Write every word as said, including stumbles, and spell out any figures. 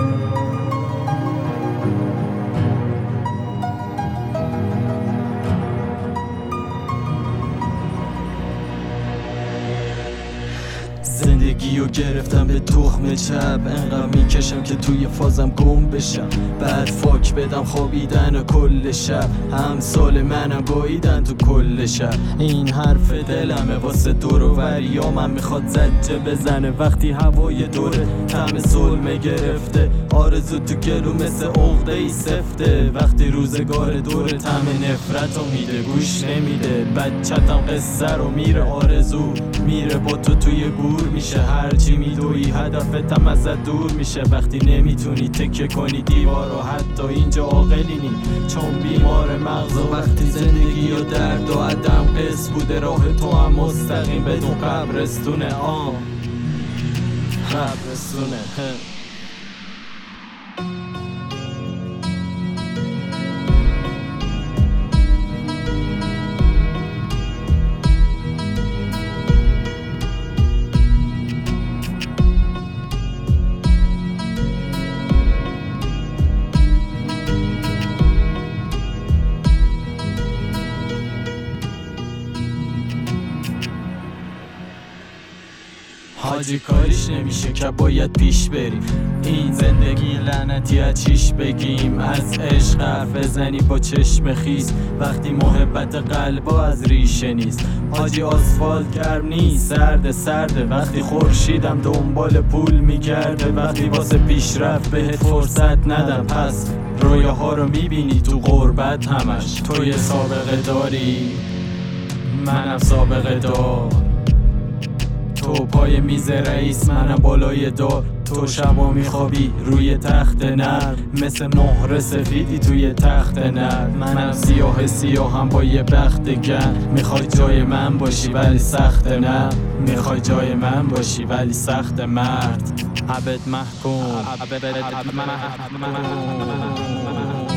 زندگیو گرفتم به تخم چپ، انقدر میکشم که توی فازم گم بشم، بعد فاک بدم خوابیدن کل شب، همسال منم گاییدن تو کل شب. این حرف دلمه واسه دور و وریا، من میخواد زجه بزنه وقتی هوای دوره طعم ظلمه گرفته، آرزو تو گلو مثل عقده ای سفته، وقتی روزگار دوره طعم نفرتو میده گوش نمیده، بچتم قصه رو میره آرزو میره با تو توی گور میشه، هرچی میدوی هدفتم ازت دور میشه، وقتی نمیتونی تکه کنی دیوار و حتی اینجا عاقلینی چون بیمار مغز، و وقتی زندگی و درد و عدم قص بوده راه تو هم مستقیم بدون قبرستونه، آم قبرستونه. حاجی کاریش نمیشه که باید پیش بریم، این زندگی لعنتی از چیش بگیم، از عشق حرف بزنی با چشم خیس وقتی محبت قلبا از ریشه نیست. حاجی آسفالت گرم نیست سرده سرده، وقتی خورشیدم دنبال پول میگرده، وقتی واسه پیشرفت بهت فرصت ندم، پس رویاها رو میبینی تو غربت همش، تو یه سابقه داری منم سابقه دار، تو پای میز رئیس منم بالای دار، تو شبا میخوابی روی تخت نرم مثل مهر سفیدی توی تخت نرم، منم سیاه سیاهم با یه بخت گرم، میخوای جای من باشی ولی سخت نه، میخوای جای من باشی ولی سخت مرد، عبد محکوم عبد محکوم.